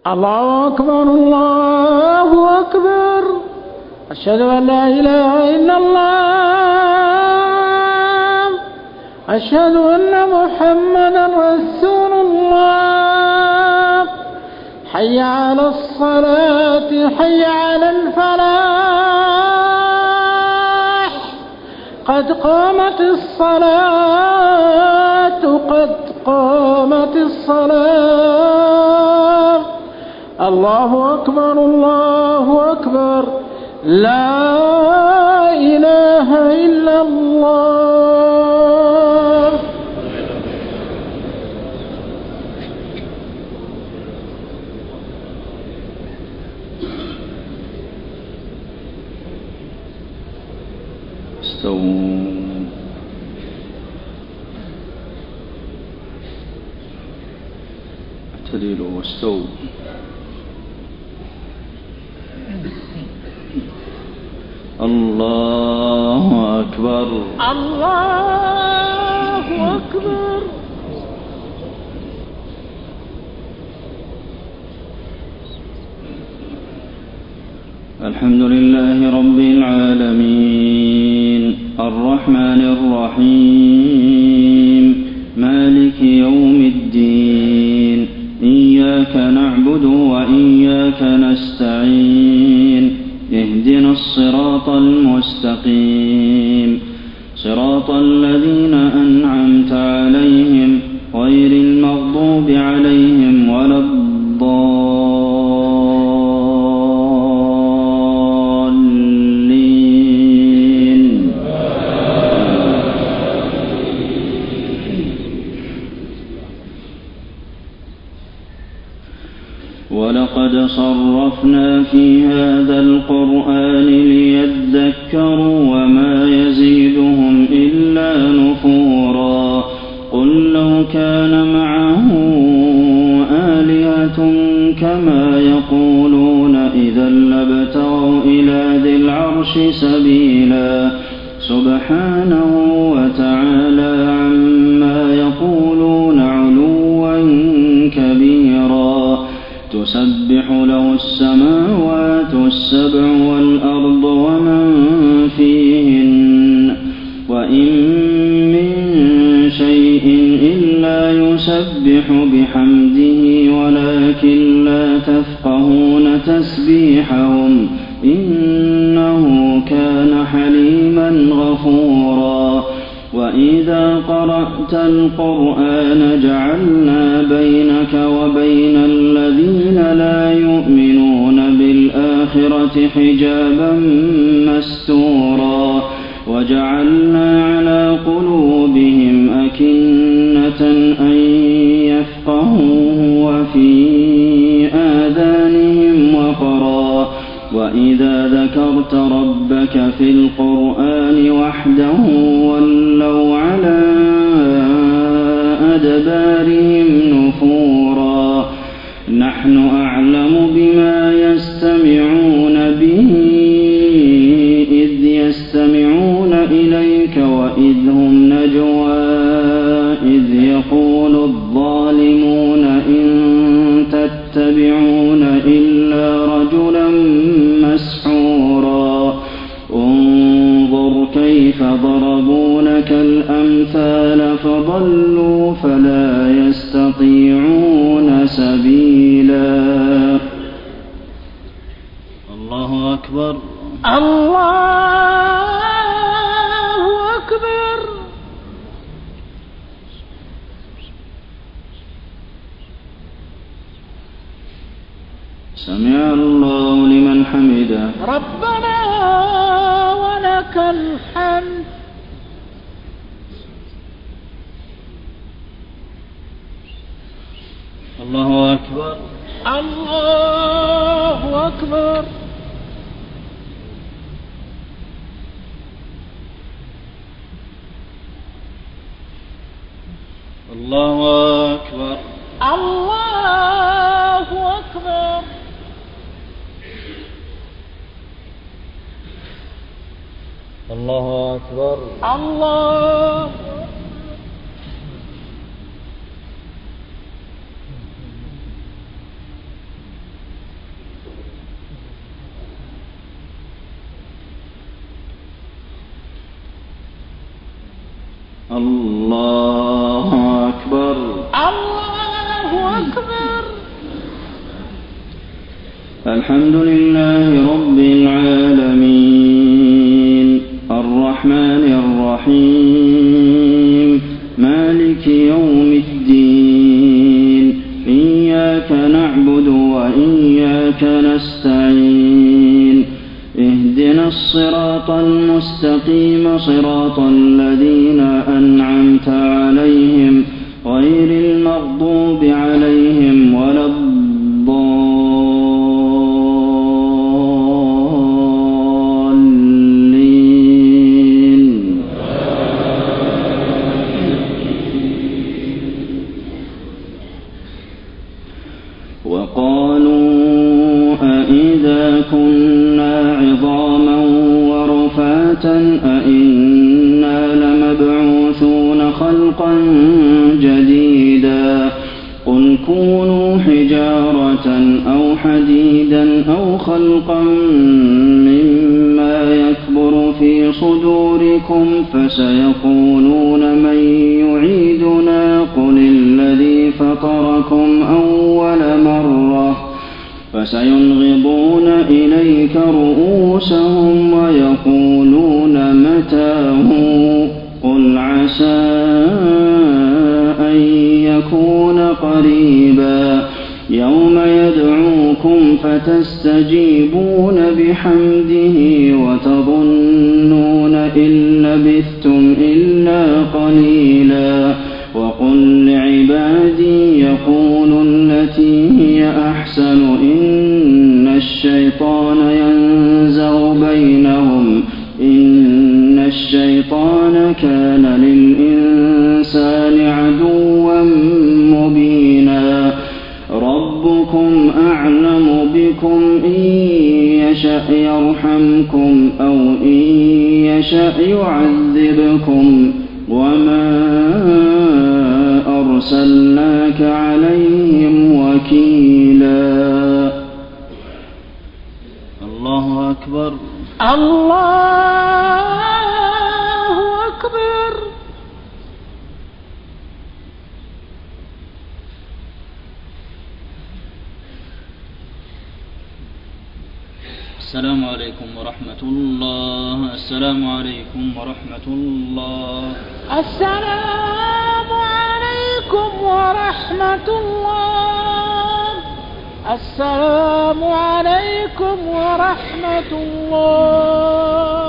الله أكبر الله أكبر. أشهد أن لا إله إلا الله. أشهد أن محمدا رسول الله. حي على الصلاة حي على الفلاح. قد قامت الصلاة قد قامت الصلاة. الله أكبر الله أكبر. لا إله إلا الله. استووا. اعتدلوا واستووا. الله أكبر الله أكبر. الحمد لله رب العالمين الرحمن الرحيم مالك يوم الدين. إياك نعبد وإياك نستعين. اهدنا الصراط المستقيم صراط الذين أنعمت عليهم غير المغضوب عليهم ولا الضالين. ولقد صرفنا في هذا القرآن ليذكروا وما يزيدهم إلا نفورا. قل لو كان معه آلهة كما يقولون إذا لابتغوا إلى ذي العرش سبيلا. سبحانه وتعالى عما يقولون علوا كبيرا. تسبح له السماوات السبع والأرض ومن فيهن وإن من شيء إلا يسبح بحمده ولكن لا تفقهون تسبيحهم إنه كان حليما غفورا. وإذا قرأت القرآن جعلنا بينك وبين الذين لا يؤمنون بالآخرة حجابا مستورا. وجعلنا على قلوبهم أكنة أن يفقهوه وفي آذانهم وقرا. وإذا ذكرت ربك في القرآن وحده ولوا على أدبارهم نفورا. نحن أعلم بما يستمعون به إذ يستمعون إليك وإذ هم نجوى إذ يقول الظالمون إن تتبعون إلا رجلا مسحورا. انظر كيف ضربوا لك الأمثال فضلوا فلا يستطيعون سبيلا. الله أكبر الله أكبر. سمع الله لمن حمده. ربنا ولك الحمد. الله أكبر الله أكبر. الله أكبر الله أكبر. الله أكبر الله الله أكبر. الله أكبر. الحمد لله رب العالمين الرحمن الرحيم مالك يوم الدين إياك نعبد وإياك نستعين اهدنا الصراط المستقيم صراط الذين أنعمت عليهم غير المغضوب عليهم ولا الضالين. وقالوا أإذا كنا عظاما ورفاتا أإنا لمبعوثون خلقا جديدا قل كونوا حجارة أو حديدا أو خلقا مما يكبر في صدوركم فسيقولون من يعيدنا قل الذي فطركم أول مرة فسينغضون إليك رؤوسهم ويقولون متاه قل عسى أن يكون قريبا يوم يدعوكم فتستجيبون بحمده وتظنون إن لبثتم إلا قليلا وقل لعبادي يقولوا التي هي أحسن إن الشيطان ينزغ بينهم إن الشيطان كان للإنسان عدوا مبينا ربكم أعلم بكم إن يشأ يرحمكم أو إن يشأ يعذبكم وما أرسلناك عليهم وكيلا. الله أكبر. الله أكبر. السلام عليكم ورحمة الله. السلام عليكم ورحمة الله. السلام عليكم ورحمة الله. السلام عليكم ورحمة الله.